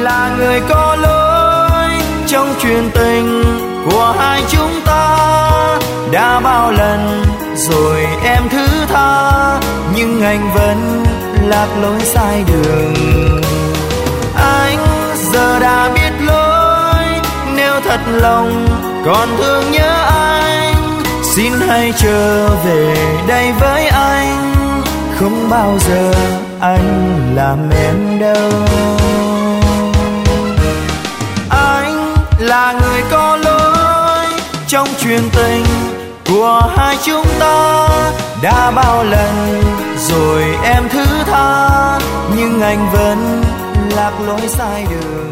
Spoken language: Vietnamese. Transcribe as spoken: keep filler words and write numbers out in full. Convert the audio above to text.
là người có lỗi trong chuyện tình của hai chúng ta. Đã bao lần rồi em thứ tha, nhưng anh vẫn lạc lối sai đường. Anh giờ đã biết lỗi, nếu thật lòng còn thương nhớ anh, xin hãy trở về đây với anh. Không bao giờ anh làm em đâu. Anh là người có lỗi trong chuyện tình của hai chúng ta. Đã bao lần rồi em thứ tha, nhưng anh vẫn lạc lối sai đường.